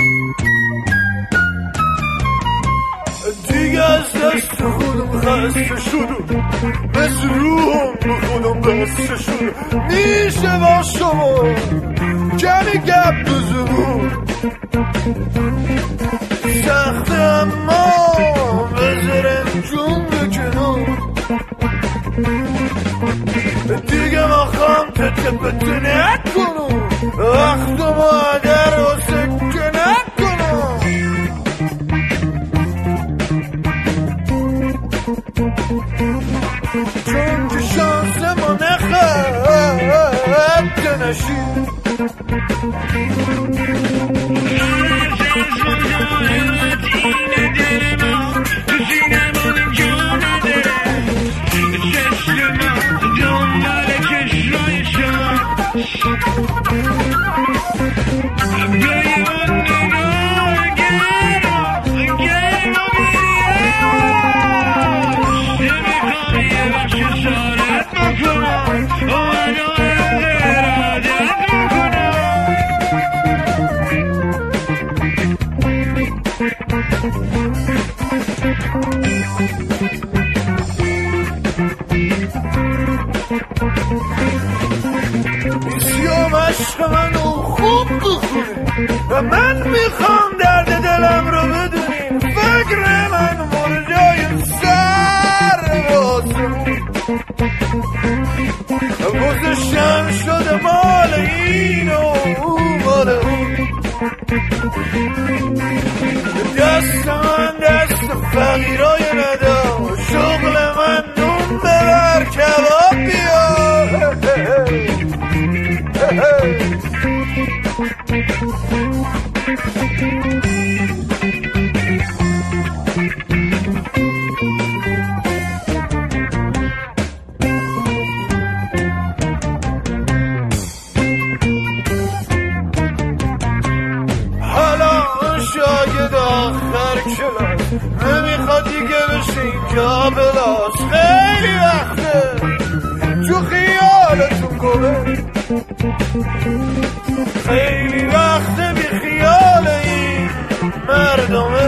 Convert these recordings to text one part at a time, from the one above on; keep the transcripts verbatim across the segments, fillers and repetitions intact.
دیگه از دست خودم خسته شدم، مثل روحم به خودم بسته شدم. میشه با شما کمی گپ بزنم، سخته اما بذارم جون بکنم. دیگه مخوام تته پته نکنم، وقت مادر رو سکه نکنم. چون که شانس ما نخواهد که نشید. سیام عشق منو خوب بخونه و من میخوام درد دلم رو بدونین. فکر من مور جای سر باسمون گذشتم شده مال این و مال اون. دست من دست فقیرای ندا، شغل من نون ببر کباب بیا. حالا شاید آخر کلاس نمیخواد دیگه بشین جا بلاس. خیلی وقته تو خیالتون گمه، خیلی وقته بی خیال این مردمه.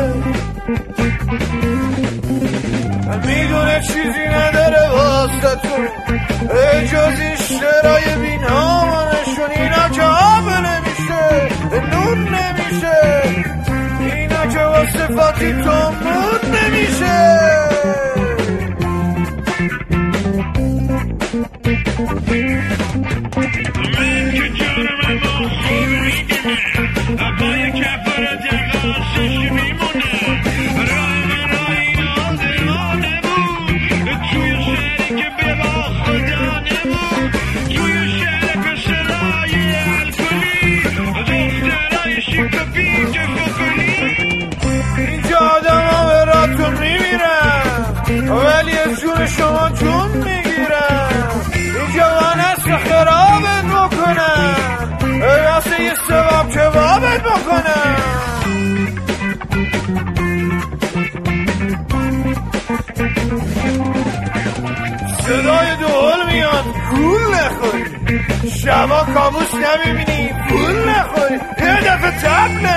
میدونه چیزی نداره واسطون، اجاز اشترای بین آمانشون. اینا که آب نمیشه نون نمیشه، اینا که واسه فاتی تومون نمیشه. اینجا آدم ها براتون میمیرن ولی از جون شما جون میگیرن. اینجا وانست خرابت بکنن واسه یه سباب کبابت بکنن. صدای دهل میاد گول نخوری، شبا کابوس نمیبینی پول نخوری، یه دفعه تب